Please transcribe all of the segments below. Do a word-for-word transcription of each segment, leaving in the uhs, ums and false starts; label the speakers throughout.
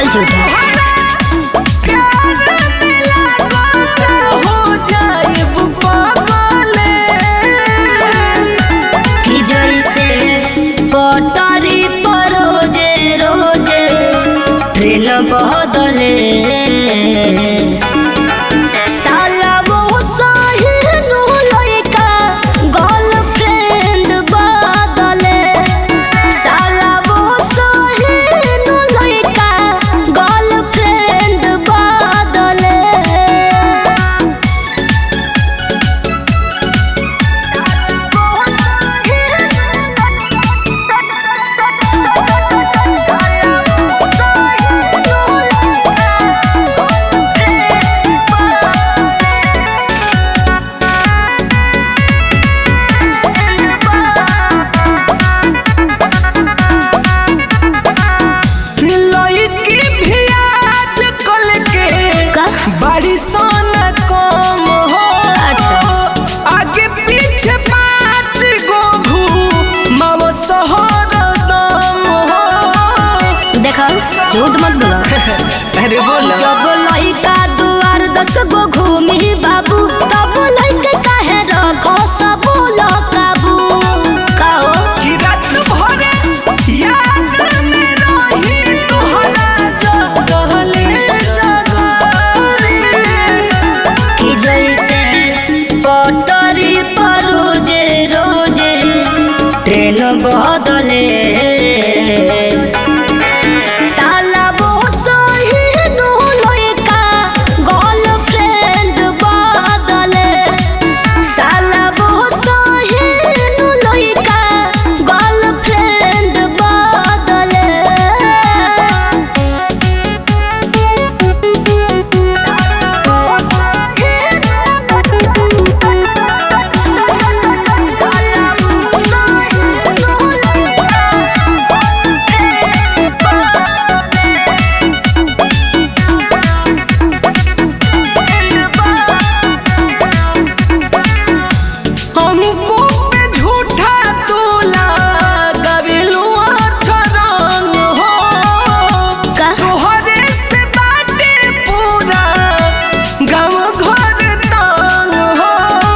Speaker 1: झूठा कि जैसे पटरी पर रोजे रोजे ट्रेन बदले साला वो सही नु लइका गर्लफ्रेंड बदले साला वो सही नु लइका गर्लफ्रेंड बदले
Speaker 2: बड़ी सोना कम हो आगे पीछे पाँच गो घूमव शहर दम हो।
Speaker 1: देखो झूठ मत बोलो
Speaker 2: अरे बोलो
Speaker 1: जब लइका दुआर दस गो घूमी बाबू तब लइका काहे रखो सब काबू कहो
Speaker 2: कि रात भरे याद में रही तोहरा जगले जगले
Speaker 1: कि जैसे पटरी पर रोजे रोजे ट्रेन बदले साला वो सही नु लइका गर्लफ्रेंड बदले साला वो सही नु लइका गर्लफ्रेंड बदले
Speaker 2: हमको पे झूठा तोला करेलू अच्छा रंग हो तोहरे से बाटे पूरा गाँव घर तंग हो।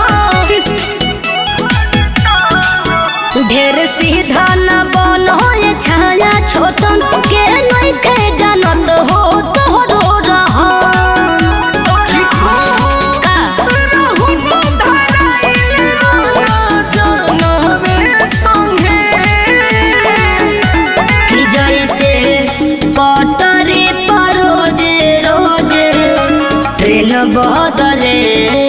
Speaker 1: ढेर सीधा न बनो ये छाया छोटन के नइखे जानत हो तोहरो रहन
Speaker 2: कि तू
Speaker 1: का
Speaker 2: रहू न धराइल रहना जानवे संगे
Speaker 1: कि जैसे पटरी पर रोजे रोजे ट्रेन बदले